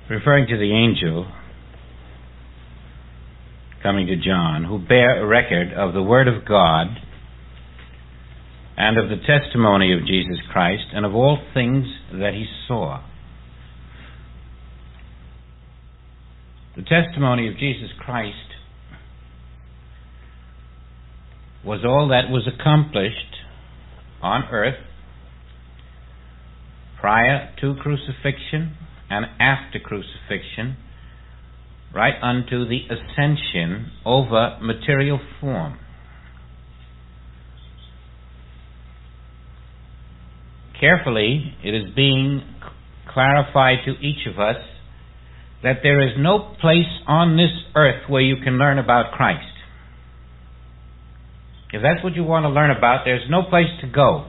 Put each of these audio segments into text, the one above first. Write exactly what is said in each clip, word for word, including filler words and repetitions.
referring to the angel coming to John, who bear a record of the Word of God and of the testimony of Jesus Christ and of all things that he saw. The testimony of Jesus Christ was all that was accomplished on earth prior to crucifixion and after crucifixion, right unto the ascension over material form. Carefully, it is being clarified to each of us that there is no place on this earth where you can learn about Christ. If that's what you want to learn about, there's no place to go.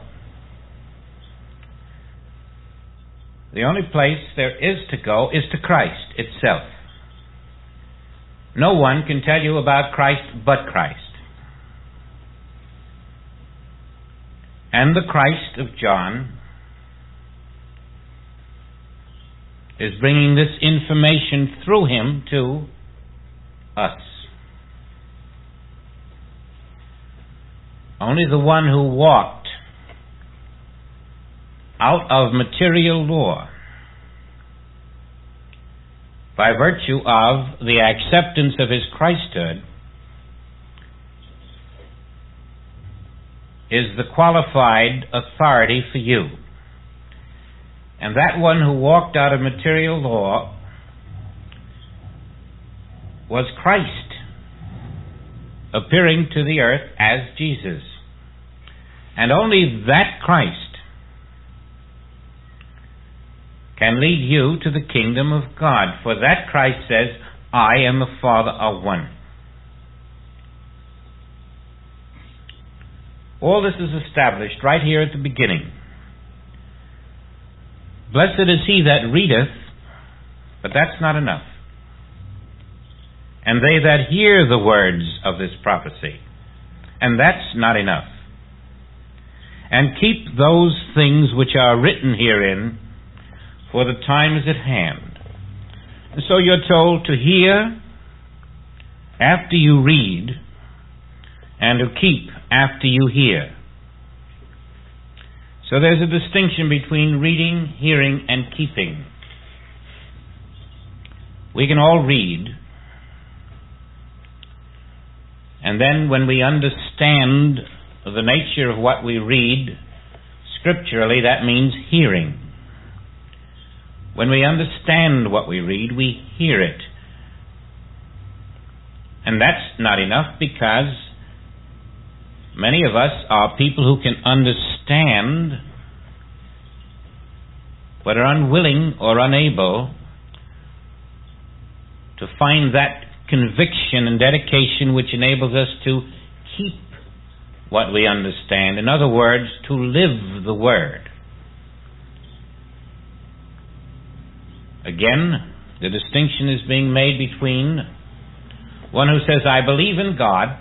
The only place there is to go is to Christ itself. No one can tell you about Christ but Christ. And the Christ of John is bringing this information through him to us. Only the one who walked out of material law by virtue of the acceptance of his Christhood is the qualified authority for you. And that one who walked out of material law was Christ, appearing to the earth as Jesus. And only that Christ can lead you to the kingdom of God. For that Christ says, I and the Father are one. All this is established right here at the beginning. Blessed is he that readeth, but that's not enough. And they that hear the words of this prophecy, and that's not enough. And keep those things which are written herein, for the time is at hand. And so you're told to hear after you read, and to keep after you hear. So there's a distinction between reading, hearing, and keeping. We can all read, and then when we understand the nature of what we read scripturally, that means hearing. When we understand what we read, we hear it. And that's not enough, because many of us are people who can understand but are unwilling or unable to find that conviction and dedication which enables us to keep what we understand. In other words, to live the Word. Again, the distinction is being made between one who says, I believe in God,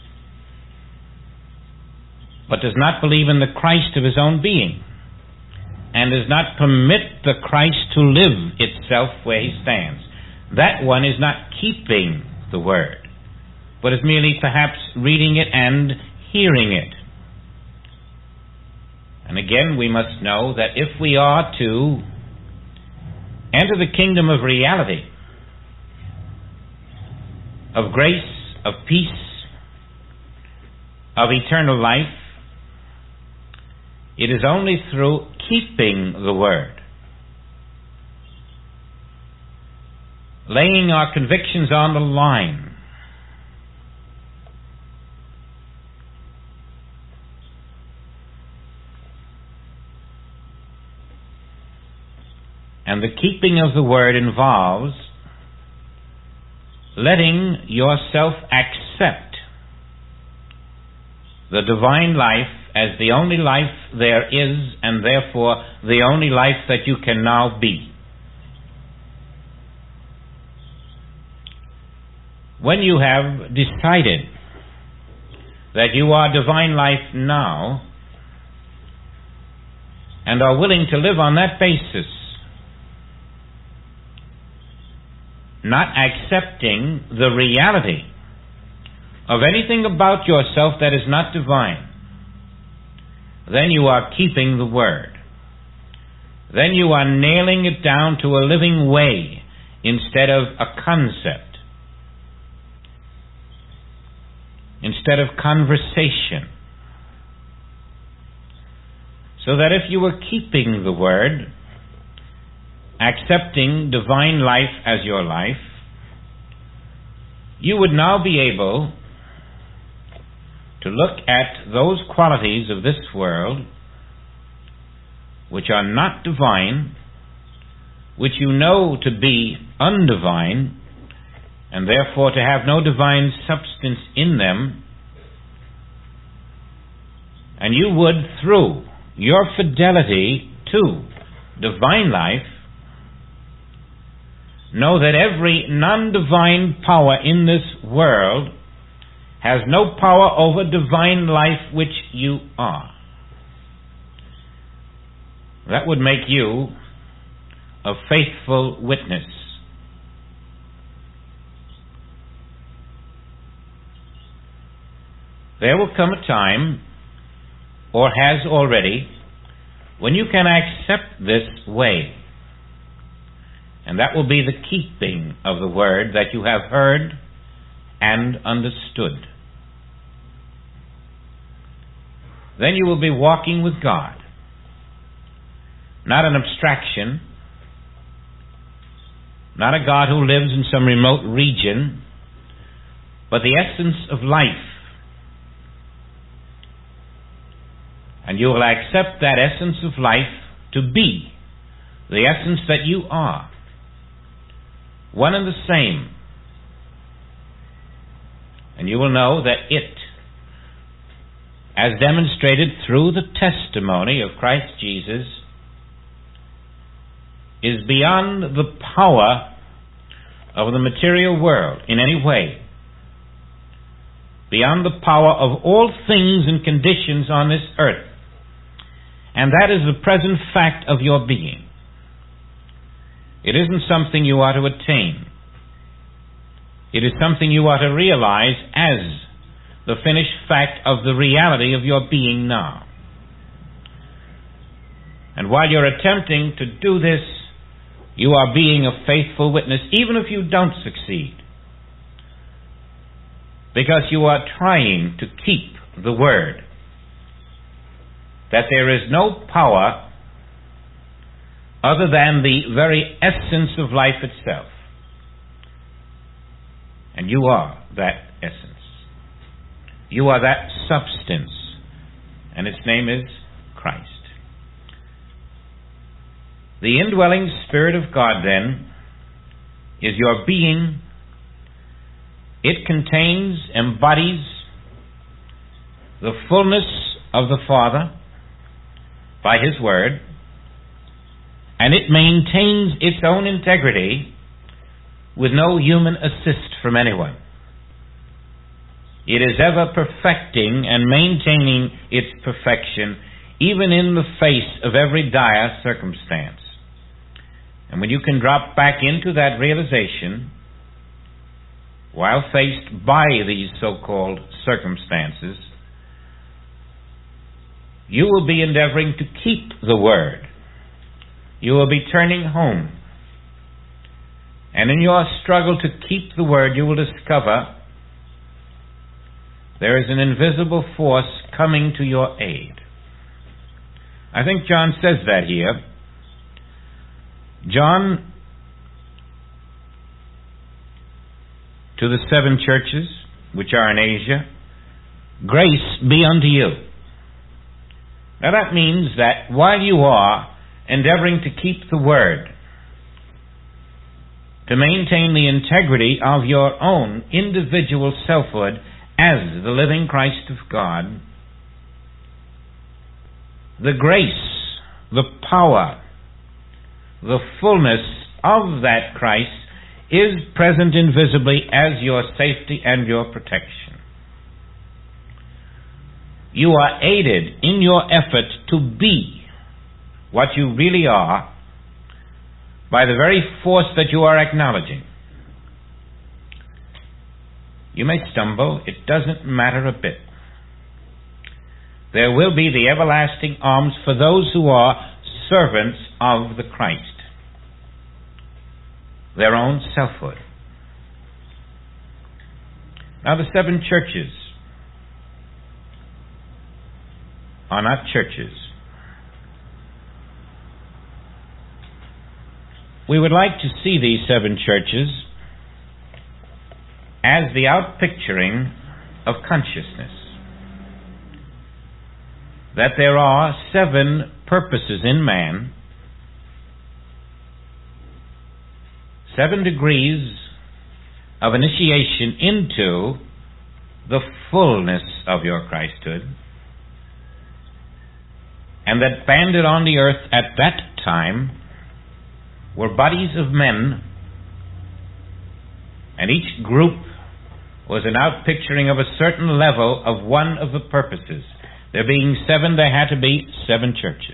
but does not believe in the Christ of his own being, and does not permit the Christ to live itself where he stands. That one is not keeping the Word, but is merely perhaps reading it and hearing it. And again, we must know that if we are to enter the kingdom of reality, of grace, of peace, of eternal life, it is only through keeping the Word, laying our convictions on the line, and the keeping of the Word involves letting yourself accept the divine life as the only life there is, and therefore the only life that you can now be. When you have decided that you are divine life now, and are willing to live on that basis, not accepting the reality of anything about yourself that is not divine, then you are keeping the Word. Then you are nailing it down to a living way instead of a concept, instead of conversation. So that if you were keeping the Word, accepting divine life as your life, you would now be able to look at those qualities of this world which are not divine, which you know to be undivine, and therefore to have no divine substance in them, and you would, through your fidelity to divine life, know that every non-divine power in this world has no power over divine life which you are. That would make you a faithful witness. There will come a time, or has already, when you can accept this way. And that will be the keeping of the Word that you have heard and understood. Then you will be walking with God. Not an abstraction, not a God who lives in some remote region, but the essence of life. And you will accept that essence of life to be the essence that you are, one and the same. And you will know that it, as demonstrated through the testimony of Christ Jesus, is beyond the power of the material world in any way, beyond the power of all things and conditions on this earth. And that is the present fact of your being. It isn't something you are to attain. It is something you are to realize as the finished fact of the reality of your being now. And while you're attempting to do this, you are being a faithful witness, even if you don't succeed, because you are trying to keep the Word, that there is no power other than the very essence of life itself. And you are that essence. You are that substance, and its name is Christ. The indwelling Spirit of God, then, is your being. It contains, embodies the fullness of the Father by His Word, and it maintains its own integrity with no human assist from anyone. It is ever perfecting and maintaining its perfection, even in the face of every dire circumstance. And when you can drop back into that realization, while faced by these so-called circumstances, you will be endeavoring to keep the Word. You will be turning home. And in your struggle to keep the Word, you will discover there is an invisible force coming to your aid. I think John says that here. John, to the seven churches which are in Asia, grace be unto you. Now that means that while you are endeavoring to keep the Word, to maintain the integrity of your own individual selfhood as the living Christ of God, the grace, the power, the fullness of that Christ is present invisibly as your safety and your protection. You are aided in your effort to be what you really are by the very force that you are acknowledging. You may stumble. It doesn't matter a bit. There will be the everlasting arms for those who are servants of the Christ. Their own selfhood. Now the seven churches are not churches. We would like to see these seven churches as the outpicturing of consciousness. That there are seven purposes in man, seven degrees of initiation into the fullness of your Christhood, and that banded on the earth at that time were bodies of men, and each group was an outpicturing of a certain level of one of the purposes. There being seven, there had to be seven churches.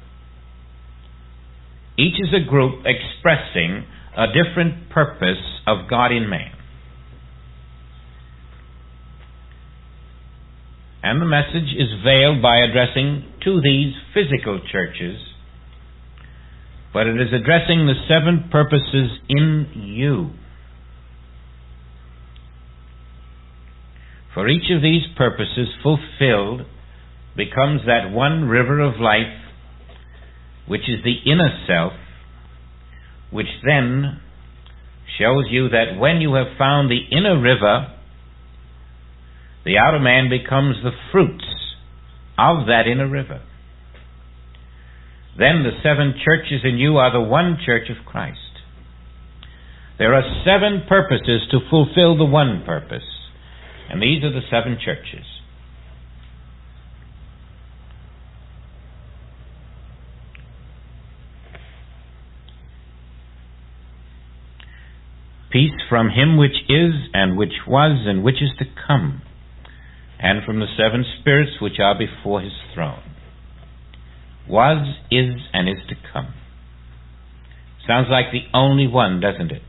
Each is a group expressing a different purpose of God in man. And the message is veiled by addressing to these physical churches, but it is addressing the seven purposes in you. For each of these purposes fulfilled becomes that one river of life, which is the inner self, which then shows you that when you have found the inner river, the outer man becomes the fruits of that inner river. Then the seven churches in you are the one church of Christ. There are seven purposes to fulfill the one purpose, and these are the seven churches. Peace from him which is, and which was, and which is to come, and from the seven spirits which are before his throne. Was, is, and is to come. Sounds like the only one, doesn't it?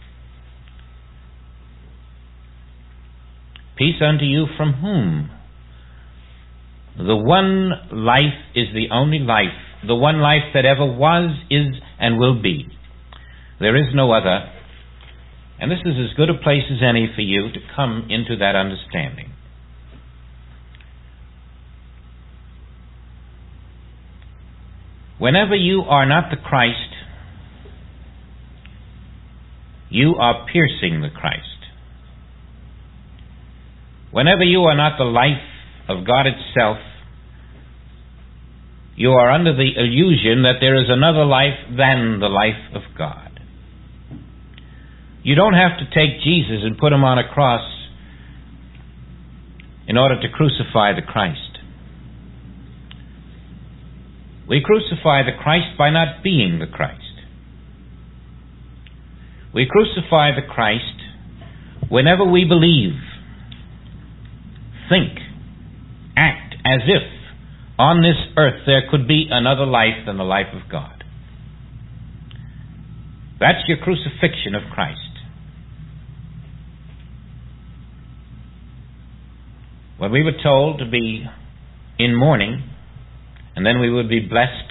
Peace unto you from whom? The one life is the only life. The one life that ever was, is, and will be. There is no other. And this is as good a place as any for you to come into that understanding. Whenever you are not the Christ, you are piercing the Christ. Whenever you are not the life of God itself, you are under the illusion that there is another life than the life of God. You don't have to take Jesus and put him on a cross in order to crucify the Christ. We crucify the Christ by not being the Christ. We crucify the Christ whenever we believe, think, act as if on this earth there could be another life than the life of God. That's your crucifixion of Christ. When we were told to be in mourning, and then we would be blessed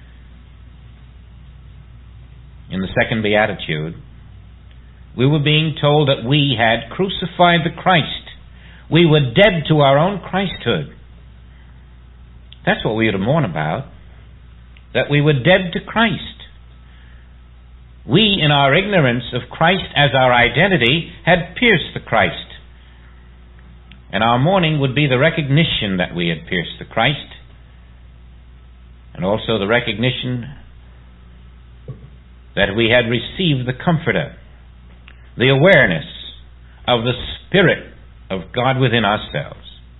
in the second beatitude, we were being told that we had crucified the Christ. We were dead to our own Christhood. That's what we were to mourn about, that we were dead to Christ. We, in our ignorance of Christ as our identity, had pierced the Christ. And our mourning would be the recognition that we had pierced the Christ, and also the recognition that we had received the Comforter, the awareness of the Spirit of God within ourselves.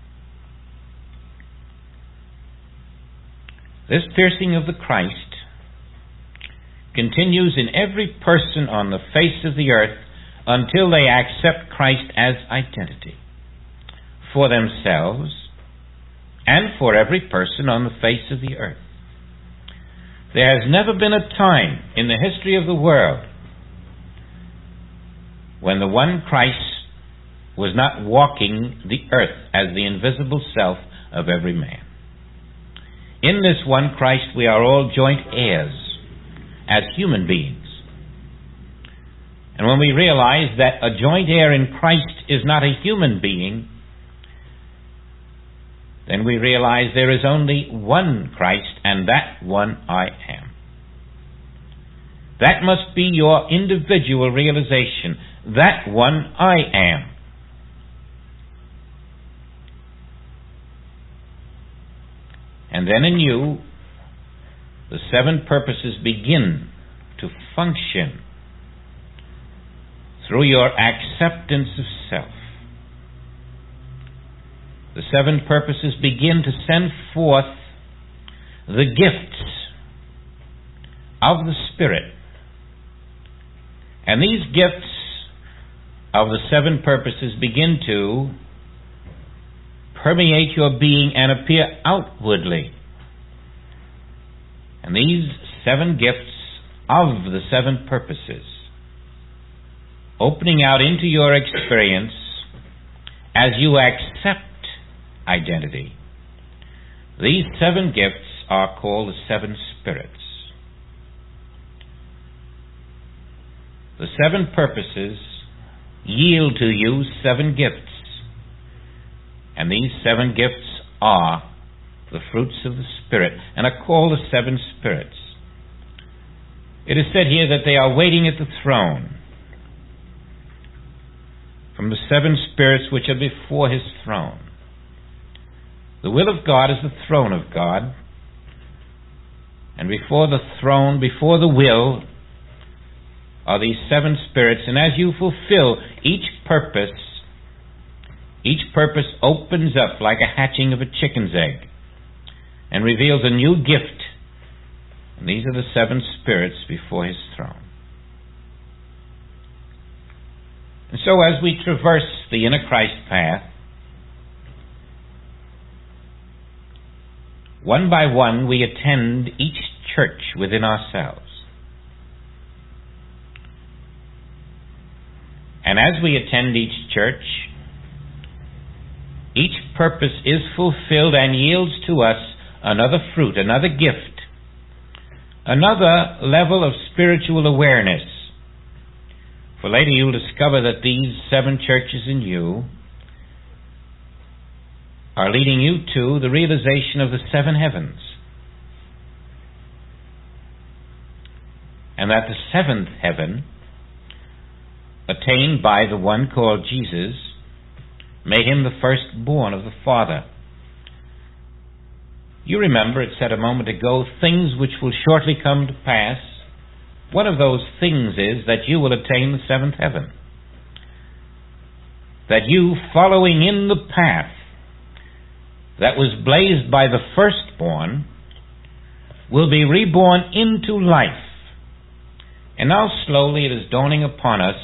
This piercing of the Christ continues in every person on the face of the earth until they accept Christ as identity for themselves and for every person on the face of the earth. There has never been a time in the history of the world when the one Christ was not walking the earth as the invisible self of every man. In this one Christ we are all joint heirs as human beings. And when we realize that a joint heir in Christ is not a human being, then we realize there is only one Christ, and that one I am. That must be your individual realization. That one I am. And then in you, the seven purposes begin to function through your acceptance of self. The seven purposes begin to send forth the gifts of the Spirit. And these gifts of the seven purposes begin to permeate your being and appear outwardly. And these seven gifts of the seven purposes, opening out into your experience as you accept identity. These seven gifts are called the seven spirits. The seven purposes yield to you seven gifts. And these seven gifts are the fruits of the Spirit, and are called the seven spirits. It is said here that they are waiting at the throne from the seven spirits which are before his throne. The will of God is the throne of God, and before the throne, before the will, are these seven spirits, and as you fulfill each purpose, each purpose opens up like a hatching of a chicken's egg and reveals a new gift. And these are the seven spirits before his throne. And so as we traverse the inner Christ path, one by one we attend each church within ourselves. And as we attend each church, each purpose is fulfilled and yields to us another fruit, another gift, another level of spiritual awareness. For later you'll discover that these seven churches in you are leading you to the realization of the seven heavens. And that the seventh heaven, attained by the one called Jesus, made him the firstborn of the Father. You remember, it said a moment ago, things which will shortly come to pass. One of those things is that you will attain the seventh heaven. That you, following in the path that was blazed by the firstborn, will be reborn into life. And now slowly it is dawning upon us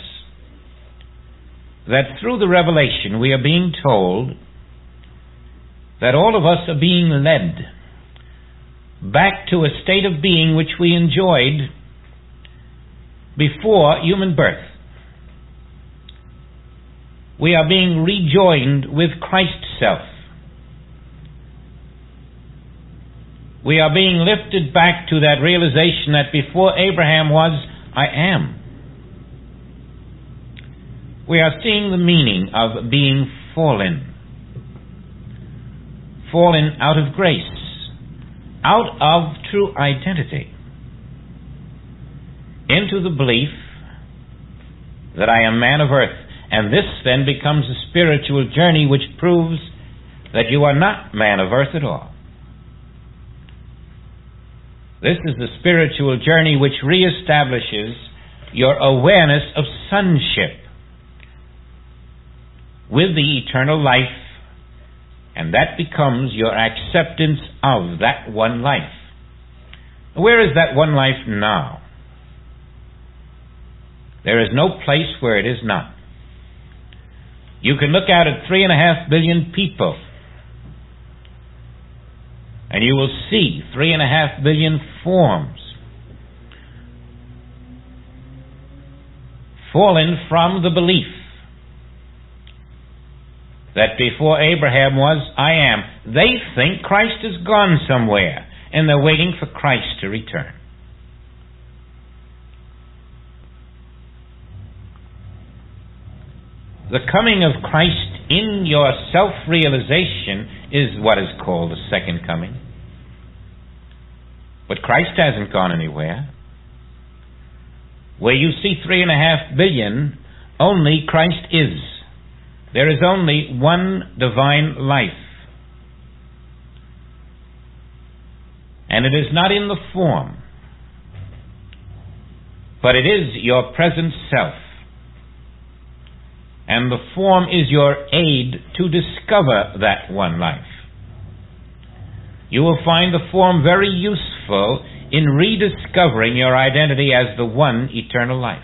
that through the revelation we are being told that all of us are being led back to a state of being which we enjoyed before human birth. We are being rejoined with Christ's self. We are being lifted back to that realization that before Abraham was, I am. We are seeing the meaning of being fallen. Fallen out of grace, out of true identity, into the belief that I am man of earth. And this then becomes a spiritual journey which proves that you are not man of earth at all. This is the spiritual journey which reestablishes your awareness of sonship with the eternal life, and that becomes your acceptance of that one life. Where is that one life now? There is no place where it is not. You can look out at three and a half billion people, and you will see three and a half billion forms fallen from the belief that before Abraham was, I am. They think Christ has gone somewhere, and they're waiting for Christ to return. The coming of Christ in your self-realization is what is called the second coming. But Christ hasn't gone anywhere. Where you see three and a half billion, only Christ is. There is only one divine life. And it is not in the form, but it is your present self. And the form is your aid to discover that one life. You will find the form very useful in rediscovering your identity as the one eternal life.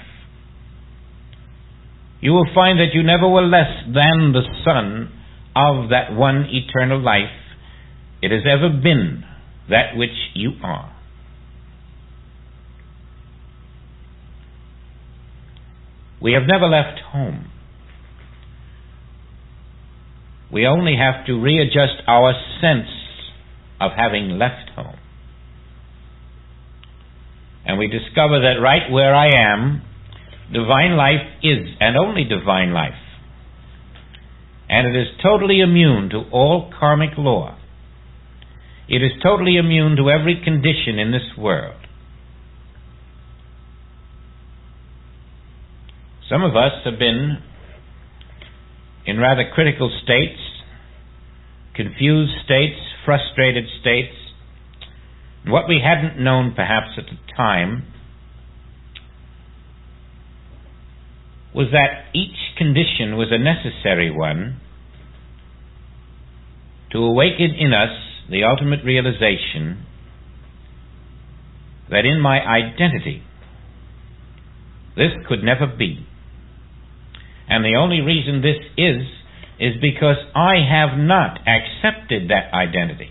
You will find that you never were less than the son of that one eternal life. It has ever been that which you are. We have never left home. We only have to readjust our sense of having left home. And we discover that right where I am, divine life is, and only divine life. And it is totally immune to all karmic law. It is totally immune to every condition in this world. Some of us have been in rather critical states, confused states, frustrated states. What we hadn't known perhaps at the time was that each condition was a necessary one to awaken in us the ultimate realization that in my identity this could never be. And the only reason this is, is because I have not accepted that identity.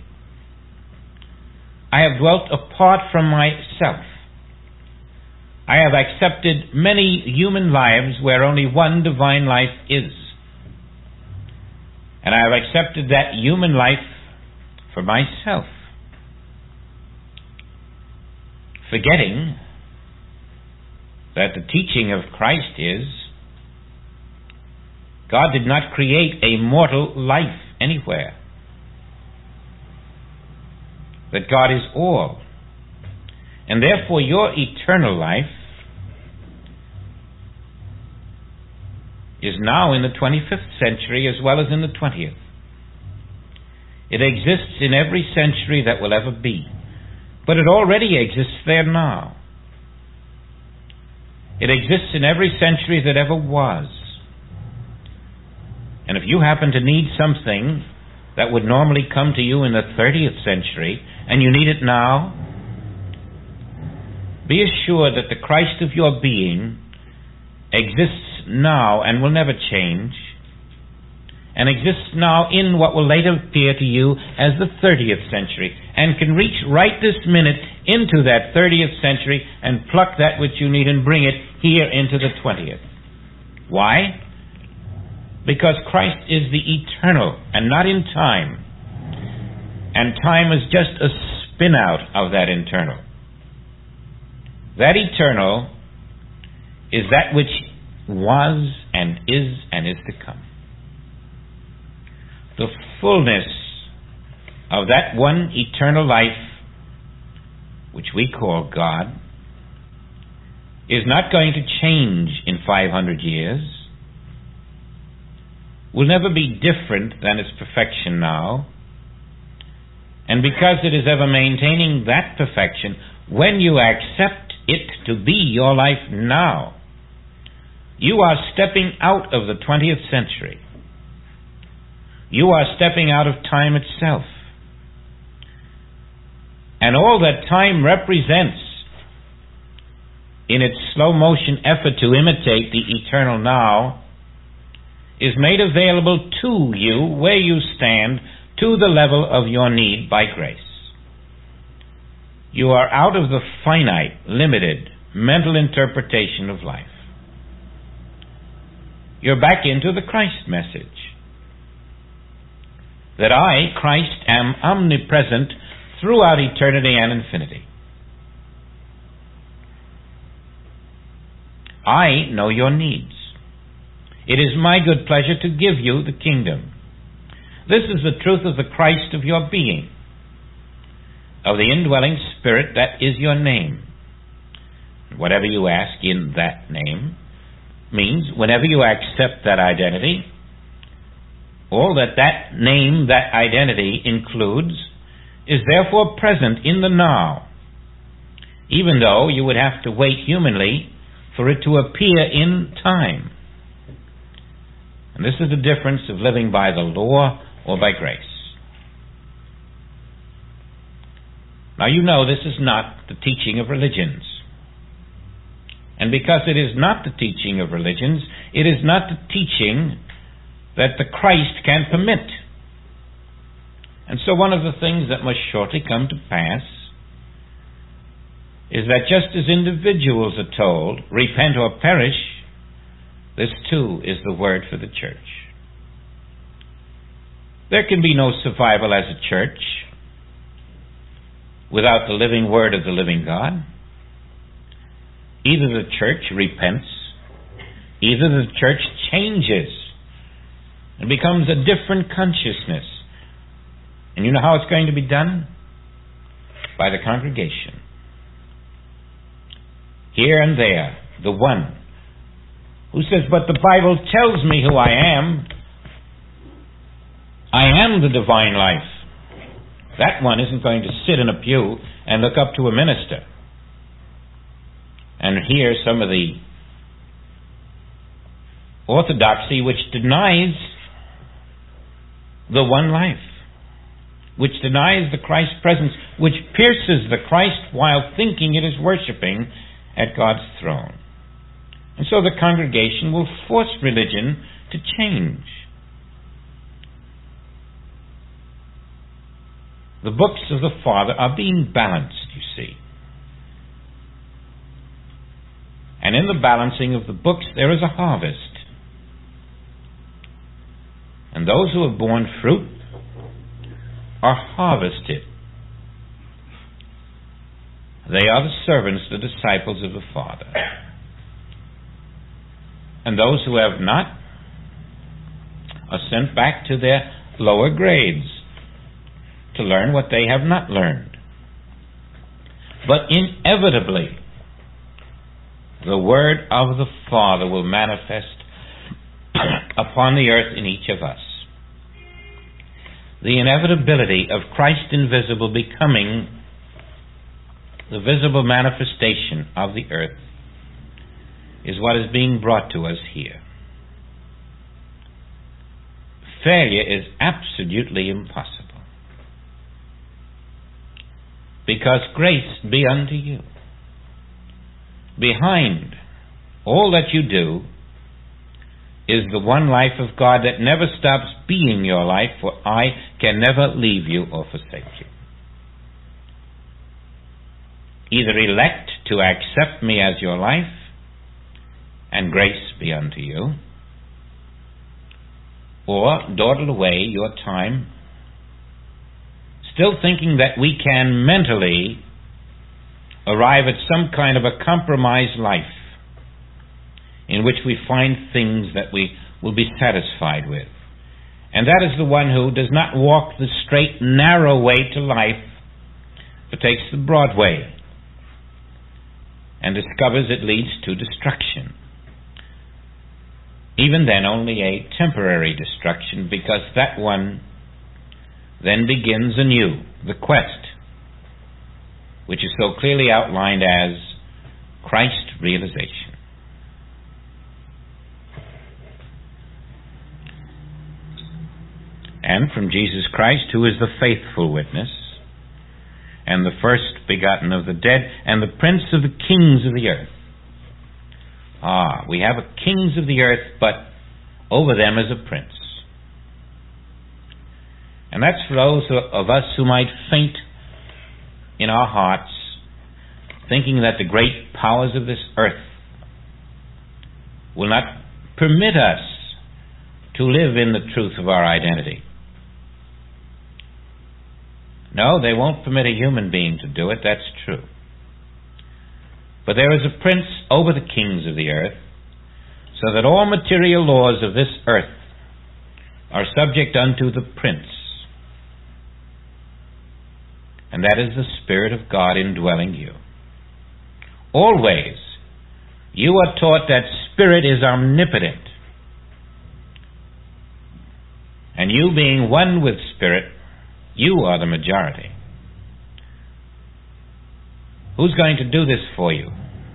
I have dwelt apart from myself. I have accepted many human lives where only one divine life is. And I have accepted that human life for myself, forgetting that the teaching of Christ is God did not create a mortal life anywhere. That God is all. And therefore your eternal life is now in the twenty-fifth century as well as in the twentieth. It exists in every century that will ever be. But it already exists there now. It exists in every century that ever was. And if you happen to need something that would normally come to you in the thirtieth century, and you need it now, be assured that the Christ of your being exists now and will never change, and exists now in what will later appear to you as the thirtieth century, and can reach right this minute into that thirtieth century and pluck that which you need and bring it here into the twentieth. Why? Because Christ is the eternal and not in time. And time is just a spin out of that internal. That eternal is that which was and is and is to come. The fullness of that one eternal life, which we call God, is not going to change in five hundred years. Will never be different than its perfection now. And because it is ever maintaining that perfection, when you accept it to be your life now, you are stepping out of the twentieth century. You are stepping out of time itself. And all that time represents in its slow motion effort to imitate the eternal now is made available to you where you stand to the level of your need by grace. You are out of the finite, limited, mental interpretation of life. You're back into the Christ message. that I, Christ, am omnipresent throughout eternity and infinity. I know your needs. It is my good pleasure to give you the kingdom. This is the truth of the Christ of your being, of the indwelling Spirit that is your name. Whatever you ask in that name means whenever you accept that identity, all that that name, that identity includes, is therefore present in the now, even though you would have to wait humanly for it to appear in time. And this is the difference of living by the law or by grace. Now you know this is not the teaching of religions. And because it is not the teaching of religions, it is not the teaching that the Christ can permit. And so one of the things that must shortly come to pass is that just as individuals are told, repent or perish, this too is the word for the church. There can be no survival as a church without the living word of the living God. Either the church repents, either the church changes and becomes a different consciousness. And you know how it's going to be done? By the congregation. Here and there, the one who says, but the Bible tells me who I am. I am the divine life. That one isn't going to sit in a pew and look up to a minister and hear some of the orthodoxy which denies the one life, which denies the Christ presence, which pierces the Christ while thinking it is worshiping at God's throne. And so the congregation will force religion to change. The books of the Father are being balanced, you see. And in the balancing of the books there is a harvest. And those who have borne fruit are harvested. They are the servants, the disciples of the Father. And those who have not are sent back to their lower grades to learn what they have not learned. But inevitably, the word of the Father will manifest upon the earth in each of us. The inevitability of Christ invisible becoming the visible manifestation of the earth is what is being brought to us here. Failure is absolutely impossible. Because grace be unto you. Behind all that you do is the one life of God that never stops being your life, for I can never leave you or forsake you. Either elect to accept me as your life, and grace be unto you, or dawdle away your time, still thinking that we can mentally arrive at some kind of a compromised life in which we find things that we will be satisfied with. And that is the one who does not walk the straight, narrow way to life, but takes the broad way and discovers it leads to destruction. Even then, only a temporary destruction, because that one then begins anew the quest, which is so clearly outlined as Christ realization. And from Jesus Christ, who is the faithful witness, and the first begotten of the dead, and the prince of the kings of the earth. Ah, we have a kings of the earth, but over them is a prince. And that's for those of us who might faint in our hearts, thinking that the great powers of this earth will not permit us to live in the truth of our identity. No, they won't permit a human being to do it, that's true. But there is a prince over the kings of the earth, so that all material laws of this earth are subject unto the prince. And that is the Spirit of God indwelling you. Always, you are taught that Spirit is omnipotent. And you being one with Spirit, you are the majority. Who's going to do this for you?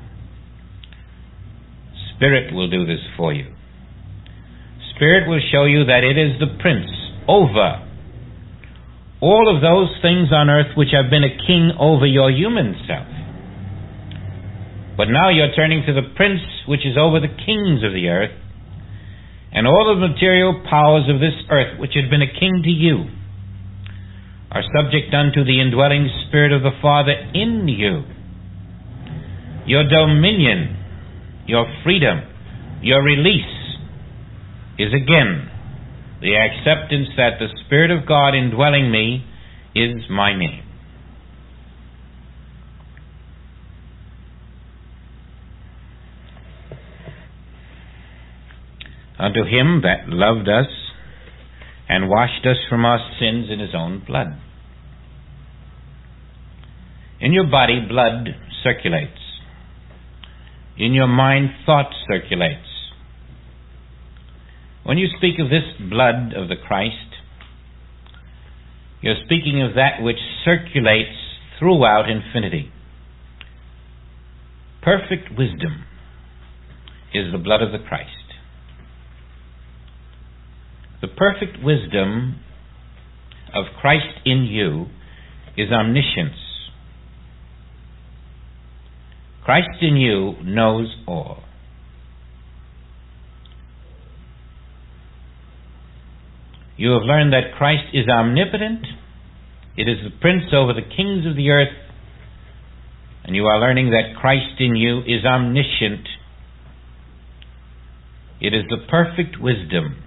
Spirit will do this for you. Spirit will show you that it is the prince over all of those things on earth which have been a king over your human self. But now you're turning to the prince which is over the kings of the earth, and all the material powers of this earth which had been a king to you are subject unto the indwelling Spirit of the Father in you. Your dominion, your freedom, your release is again the acceptance that the Spirit of God indwelling me is my name. Unto him that loved us and washed us from our sins in his own blood. In your body, blood circulates. In your mind, thought circulates. When you speak of this blood of the Christ, you're speaking of that which circulates throughout infinity. Perfect wisdom is the blood of the Christ. The perfect wisdom of Christ in you is omniscience. Christ in you knows all. You have learned that Christ is omnipotent. It is the prince over the kings of the earth. And you are learning that Christ in you is omniscient. It is the perfect wisdom.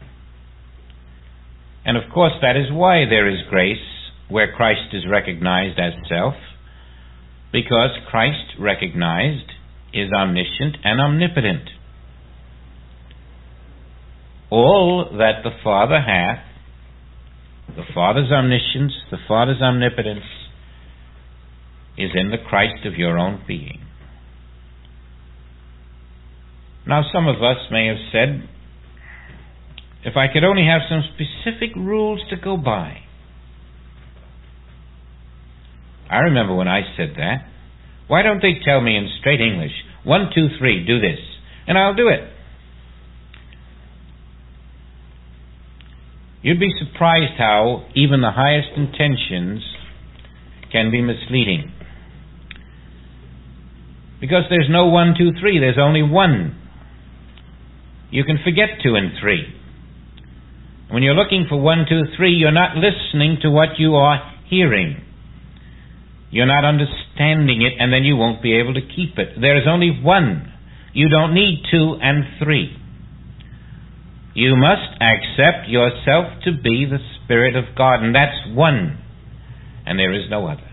And of course, that is why there is grace where Christ is recognized as self, because Christ recognized is omniscient and omnipotent. All that the Father hath, the Father's omniscience, the Father's omnipotence, is in the Christ of your own being. Now, some of us may have said, if I could only have some specific rules to go by. I remember when I said that. Why don't they tell me in straight English, one, two, three, do this, and I'll do it. You'd be surprised how even the highest intentions can be misleading. Because there's no one, two, three, there's only one. You can forget two and three. When you're looking for one, two, three, you're not listening to what you are hearing. You're not understanding it, and then you won't be able to keep it. There is only one. You don't need two and three. You must accept yourself to be the Spirit of God, and that's one, and there is no other.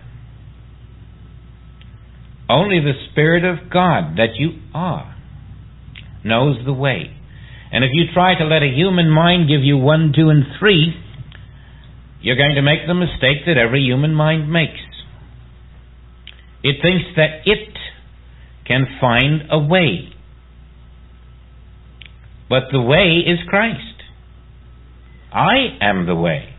Only the Spirit of God that you are knows the way. And if you try to let a human mind give you one, two, and three, you're going to make the mistake that every human mind makes. It thinks that it can find a way. But the way is Christ. I am the way.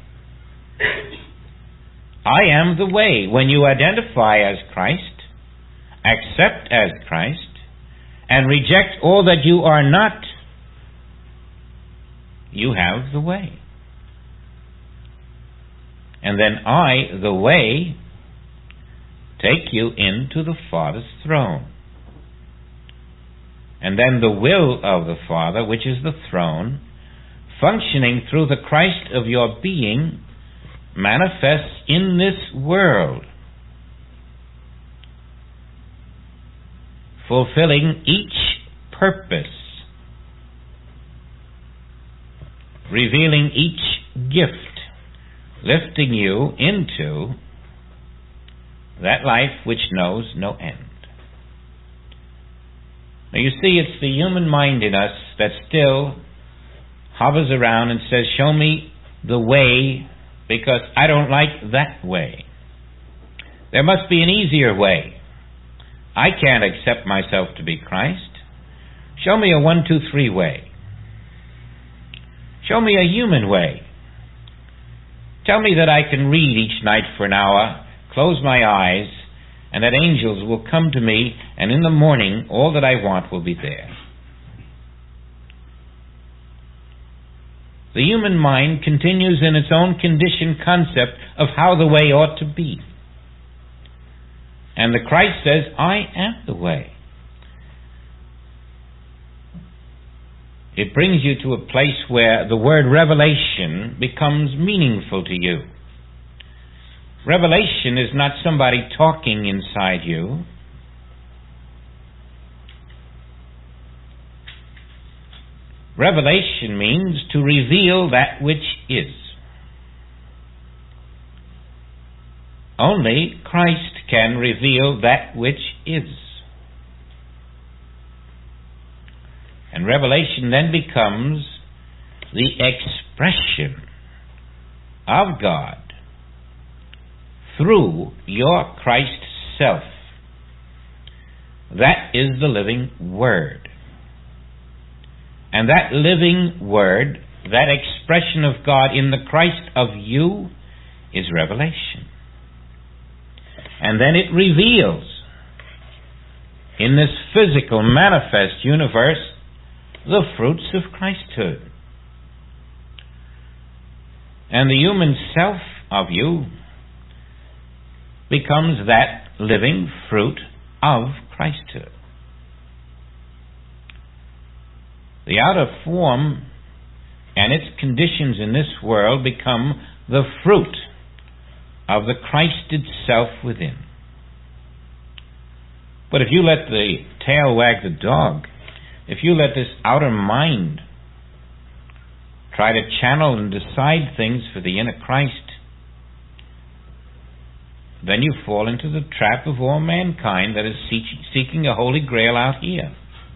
I am the way. When you identify as Christ, accept as Christ, and reject all that you are not, you have the way. And then I, the way, take you into the Father's throne. And then the will of the Father, which is the throne, functioning through the Christ of your being, manifests in this world, fulfilling each purpose, revealing each gift, lifting you into that life which knows no end. Now you see, it's the human mind in us that still hovers around and says, show me the way, because I don't like that way. There must be an easier way. I can't accept myself to be Christ. Show me a one, two, three way. Show me a human way. Tell me that I can read each night for an hour, close my eyes, and that angels will come to me, and in the morning all that I want will be there. The human mind continues in its own conditioned concept of how the way ought to be. And the Christ says, I am the way. It brings you to a place where the word revelation becomes meaningful to you. Revelation is not somebody talking inside you. Revelation means to reveal that which is. Only Christ can reveal that which is. And revelation then becomes the expression of God through your Christ self. That is the living Word. And that living Word, that expression of God in the Christ of you, is revelation. And then it reveals in this physical, manifest universe the fruits of Christhood. And the human self of you becomes that living fruit of Christhood. The outer form and its conditions in this world become the fruit of the Christed self within. But if you let the tail wag the dog, if you let this outer mind try to channel and decide things for the inner Christ, then you fall into the trap of all mankind that is seeking a holy grail out here.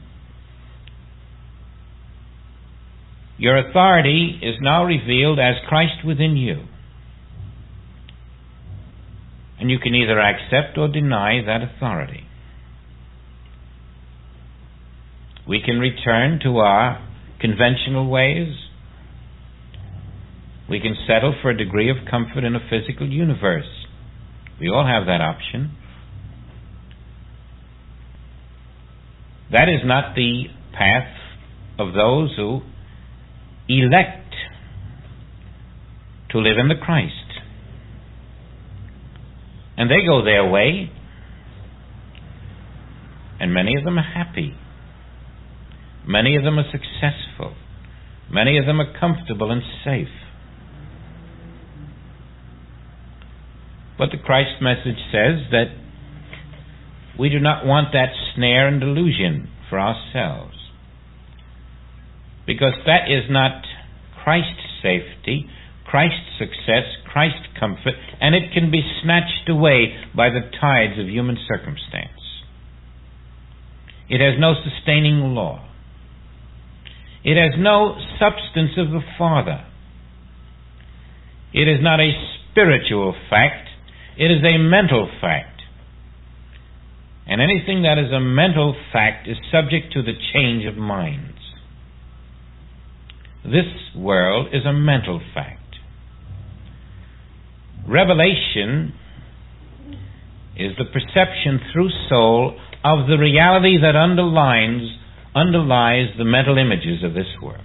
Your authority is now revealed as Christ within you. And you can either accept or deny that authority. We can return to our conventional ways. We can settle for a degree of comfort in a physical universe. We all have that option. That is not the path of those who elect to live in the Christ. And they go their way, and many of them are happy. Many of them are successful. Many of them are comfortable and safe. But the Christ message says that we do not want that snare and delusion for ourselves, because that is not Christ's safety, Christ's success, Christ's comfort, and it can be snatched away by the tides of human circumstance. It has no sustaining law. It has no substance of the Father. It is not a spiritual fact. It is a mental fact. And anything that is a mental fact is subject to the change of minds. This world is a mental fact. Revelation is the perception through soul of the reality that underlines, underlies the mental images of this world.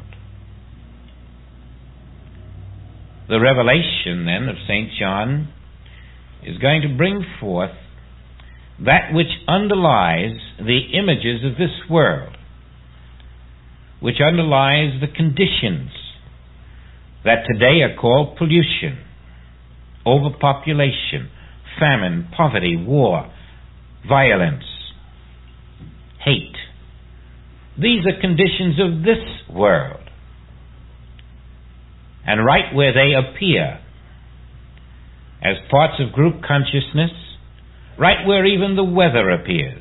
The revelation, then, of Saint John is going to bring forth that which underlies the images of this world, which underlies the conditions that today are called pollution, overpopulation, famine, poverty, war, violence, hate. These are conditions of this world. And right where they appear as parts of group consciousness, right where even the weather appears.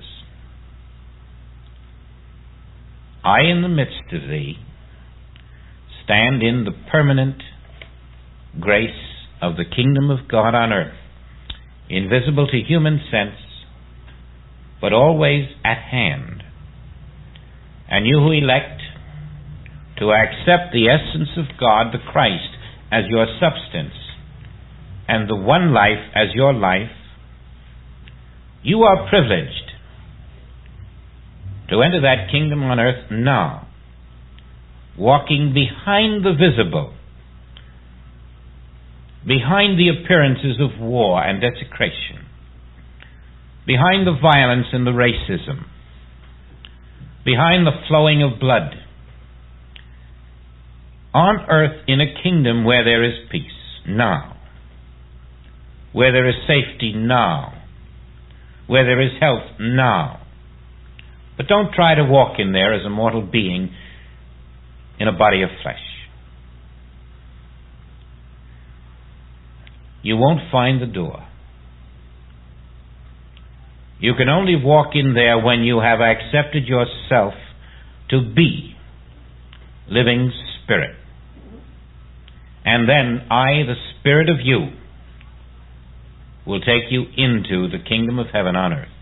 I, in the midst of thee, stand in the permanent grace of the kingdom of God on earth, invisible to human sense, but always at hand. And you who elect to accept the essence of God, the Christ, as your substance, and the one life as your life, you are privileged to enter that kingdom on earth now, walking behind the visible, behind the appearances of war and desecration, behind the violence and the racism, behind the flowing of blood, on earth in a kingdom where there is peace now, where there is safety now, where there is health now. But don't try to walk in there as a mortal being in a body of flesh. You won't find the door. You can only walk in there when you have accepted yourself to be living spirit. And then I, the Spirit of you, will take you into the kingdom of heaven on earth.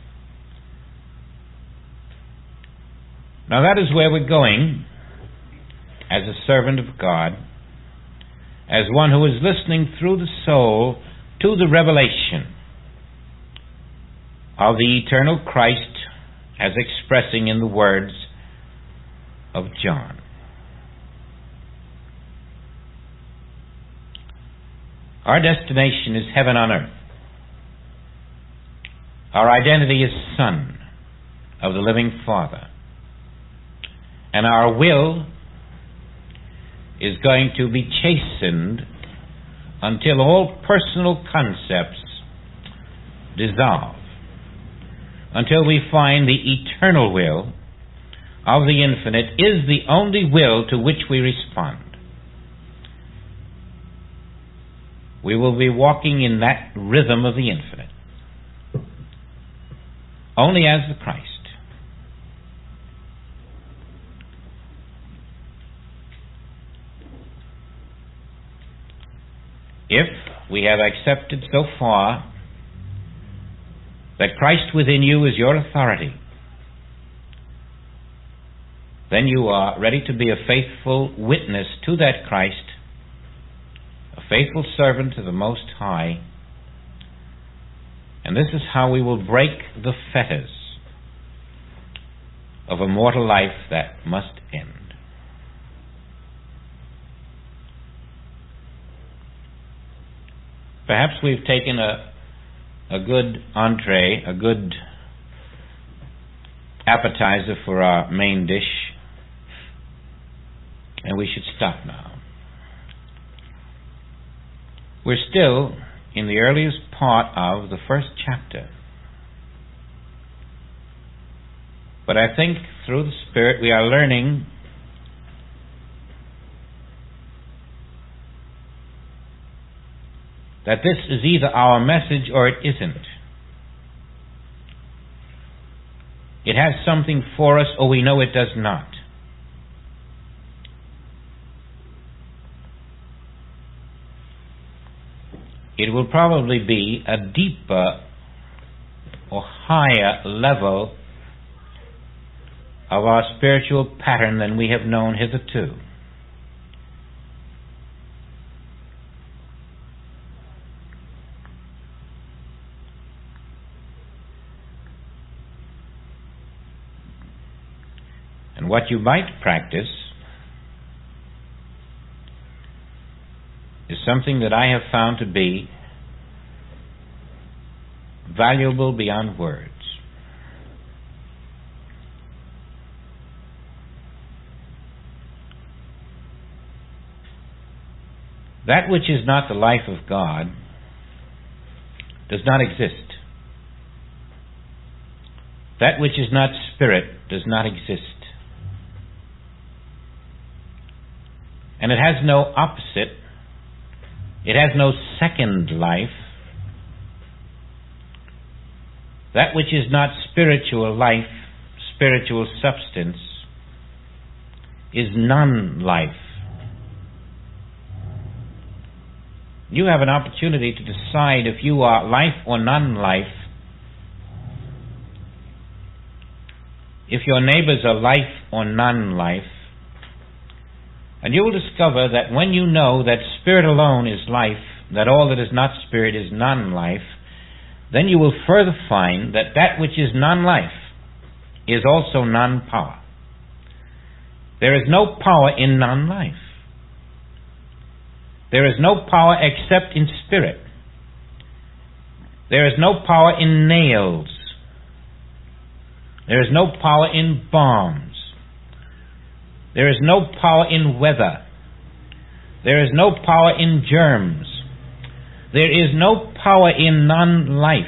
Now that is where we're going as a servant of God, as one who is listening through the soul to the revelation of the eternal Christ as expressing in the words of John. Our destination is heaven on earth. Our identity is Son of the living Father. And our will is going to be chastened until all personal concepts dissolve, until we find the eternal will of the infinite is the only will to which we respond. We will be walking in that rhythm of the infinite, only as the Christ. If we have accepted so far that Christ within you is your authority, then you are ready to be a faithful witness to that Christ, a faithful servant to the Most High. And this is how we will break the fetters of a mortal life that must end. Perhaps we've taken a, a good entree, a good appetizer for our main dish, and we should stop now. We're still in the earliest part of the first chapter. But I think through the Spirit we are learning that this is either our message or it isn't. It has something for us or we know it does not. It will probably be a deeper or higher level of our spiritual pattern than we have known hitherto. And what you might practice is something that I have found to be valuable beyond words. That which is not the life of God does not exist. That which is not spirit does not exist. And it has no opposite It has no second life. That which is not spiritual life, spiritual substance, is non-life. You have an opportunity to decide if you are life or non-life. If your neighbors are life or non-life. And you will discover that when you know that spirit alone is life, that all that is not spirit is non-life, then you will further find that that which is non-life is also non-power. There is no power in non-life. There is no power except in spirit. There is no power in nails. There is no power in bombs. There is no power in weather. There is no power in germs. There is no power in non-life.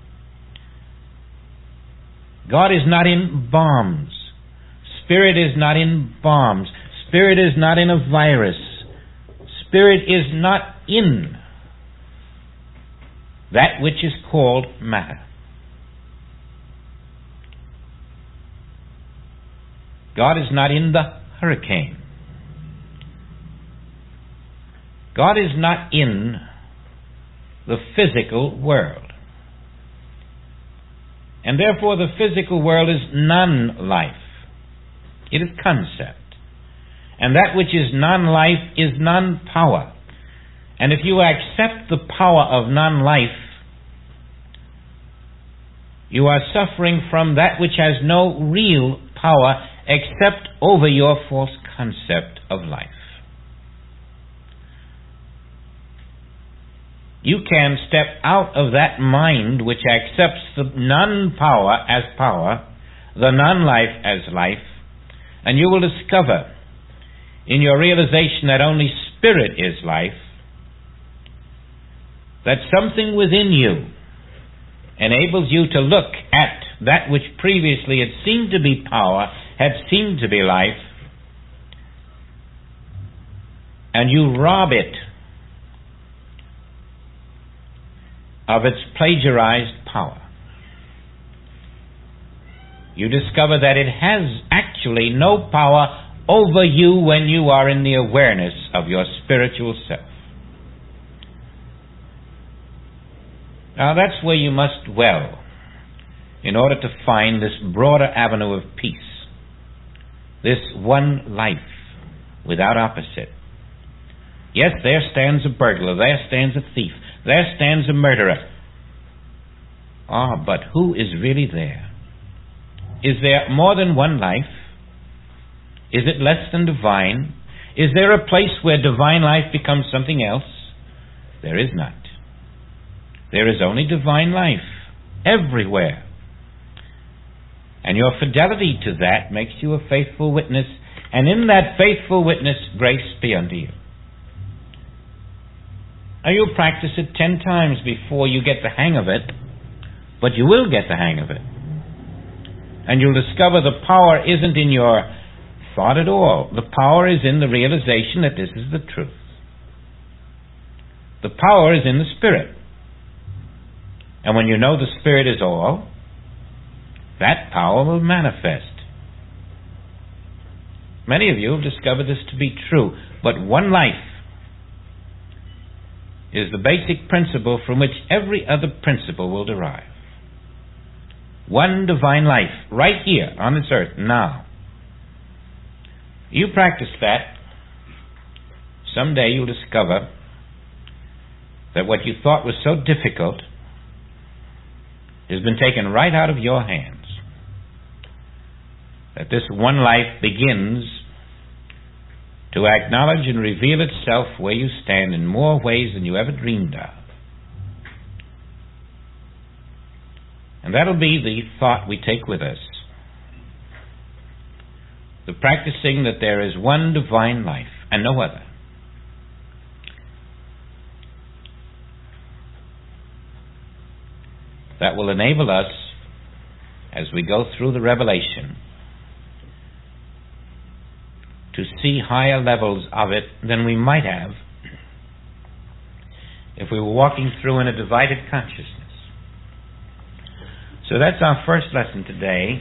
God is not in bombs. Spirit is not in bombs. Spirit is not in a virus. Spirit is not in that which is called matter. God is not in the hurricane. God is not in the physical world. And therefore the physical world is non-life. It is concept. And that which is non-life is non-power. And if you accept the power of non-life, you are suffering from that which has no real power except over your false concept of life. You can step out of that mind which accepts the non-power as power, the non-life as life, and you will discover in your realization that only spirit is life, that something within you enables you to look at that which previously had seemed to be power, had seemed to be life, and you rob it of its plagiarized power. You discover that it has actually no power over you when you are in the awareness of your spiritual self. Now that's where you must dwell in order to find this broader avenue of peace, this one life without opposite. Yes, there stands a burglar, there stands a thief, there stands a murderer. Ah, but who is really there? Is there more than one life? Is it less than divine? Is there a place where divine life becomes something else? There is not. There is only divine life everywhere. And your fidelity to that makes you a faithful witness, and in that faithful witness, grace be unto you. Now you'll practice it ten times before you get the hang of it, but you will get the hang of it. And you'll discover the power isn't in your thought at all. The power is in the realization that this is the truth. The power is in the Spirit. And when you know the Spirit is all, that power will manifest. Many of you have discovered this to be true, but one life is the basic principle from which every other principle will derive. One divine life, right here on this earth, now. You practice that, someday you'll discover that what you thought was so difficult has been taken right out of your hands. That this one life begins to acknowledge and reveal itself where you stand in more ways than you ever dreamed of. And that'll be the thought we take with us. The practicing that there is one divine life and no other. That will enable us, as we go through the revelation, to see higher levels of it than we might have if we were walking through in a divided consciousness. So that's our first lesson today,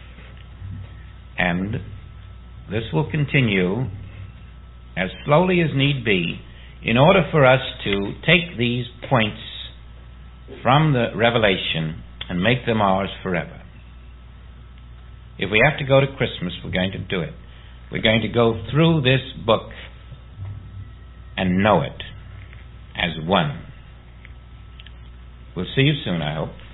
and this will continue as slowly as need be in order for us to take these points from the Revelation and make them ours forever. If we have to go to Christmas, we're going to do it. We're going to go through this book and know it as one. We'll see you soon, I hope.